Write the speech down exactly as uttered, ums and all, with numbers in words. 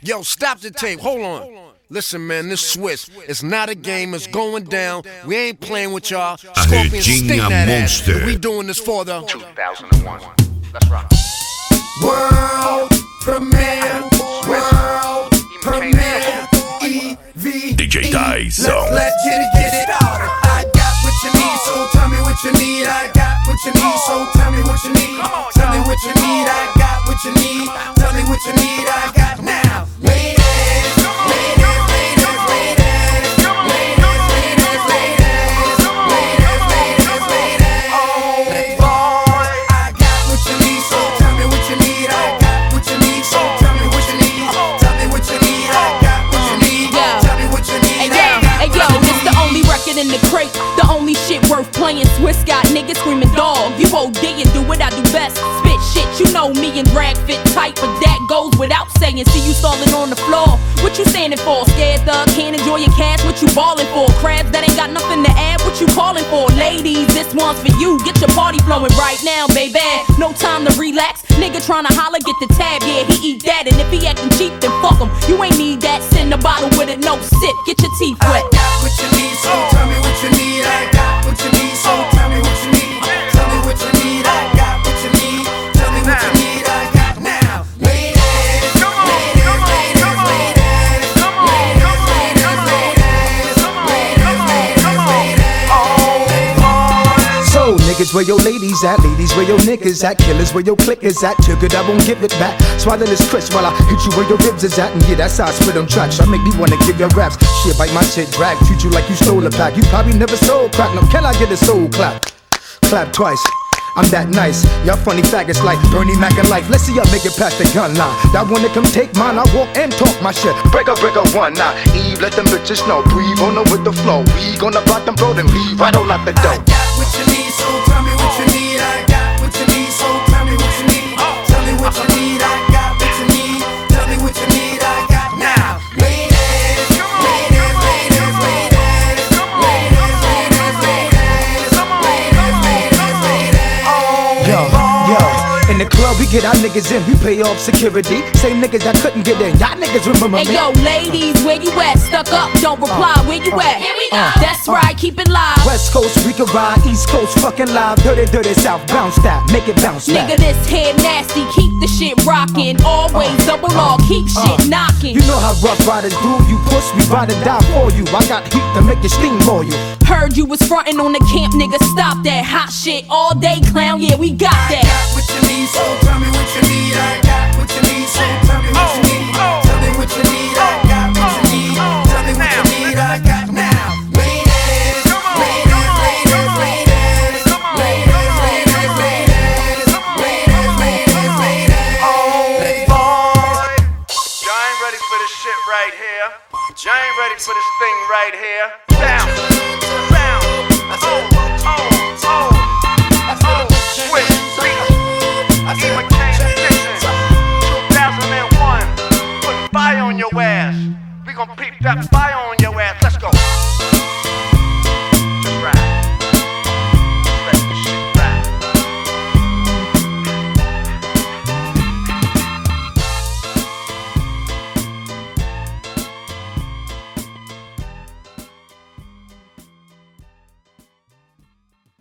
Yo, stop the tape. Hold on. Listen, man, this Swiss, it's not a game, it's going down. We ain't playing with y'all. Scorpion, stink that ass. We doing this for the two thousand one. Let's rock. World premiere, world premiere, E V. D J Tyson. Let's, let's get it, get it started. I got what you need, so tell me what you need. I got what you need, so tell me what you need. Tell me what you need, I got what you need. Tell me what you need, I got now. Ladies, ladies, ladies, ladies, ladies, ladies, ladies, ladies, ladies, ladies. Oh boy, I got what you need, so tell me what you need. I got what you need, so tell me what you need. Tell me what you need, I got what you need. Tell me what you need. Hey yo, it's the only record in the crate, the only shit worth playing. Swiss got niggas screaming dog. You O D and do what I do best. Spit shit, you know me and drag fit tight, but that goes without saying. See you stalling on the floor. What you standing for? Scared thug, can't enjoy your cash. What you ballin' for? Crabs that ain't got nothing to add. What you calling for? Ladies, this one's for you. Get your party flowing right now, baby. No time to relax. Nigga tryna holler, get the tab. Yeah, he eat that, and if he actin' cheap, then fuck him. You ain't need that. Send a bottle with it, no sip. Get your teeth wet. I got what you need, so tell me what you need. I got what you need, so tell me what you need. Tell me what you need. I got what you need. Tell me what you need. I got now. Ladies, ladies, ladies, ladies, ladies, ladies, ladies, ladies, ladies, ladies. Oh boy. So niggas, where your ladies at? Ladies, where your niggas at? Killers, where your clickers at? Took it, I won't give it back. Swallow this crisp while I hit you where your ribs is at. And yeah, that's how I spit on tracks. I make me wanna give your raps. Shit, bite my shit, drag. Treat you like you stole a pack. You probably never sold crack. No, can I get a soul clap? Clap twice. I'm that nice. Y'all funny faggots like Bernie Mac and life. Let's see y'all make it past the gun line. That one that come take mine, I walk and talk my shit. Break up, break up one now. Eve, let them bitches know. Breathe on them with the flow. We gonna block them, bro, then leave right on out the door. I got what you need, so tell me what you need. I got what you need, so tell me what you need. Tell me what you need. I got what you need. Tell me what you need. I got now. Ladies, ladies, ladies, ladies, ladies, ladies, ladies, ladies, ladies, ladies. Yo, yo, in the club we get our niggas in, we pay off security. Same niggas that couldn't get in, y'all niggas remember me. Hey yo, ladies, where you at? Stuck up, don't reply, where you at? Here we go. That's right, keep it live. West Coast, we can ride, East Coast, fucking live. Dirty, dirty South, bounce that, make it bounce back. Nigga, this head nasty, keep the shit rockin'. Always double R, keep shit knockin'. You know how rough riders do, you push, we ride and die for you. I got heat to make you steam for you. Heard you was frontin' on the camp, nigga, stop that hot shit all day, clown, yeah, we got that. I got what you need, so tell me what you need. I got what you need, so tell me what you need. Tell me what you need. I got what you need. Tell me what you need. I got now. Ladies, ladies, ladies, ladies, ladies, ladies, ladies, ladies, ladies, ladies. Oh boy, Y'all ain't ready for this shit right here. Y'all ain't ready for this thing right here. Bounce, bounce, oh, oh, oh, oh, Swiss beat, Eva Kane edition, two thousand one. Put fire on your ass. We gon' peep that fire.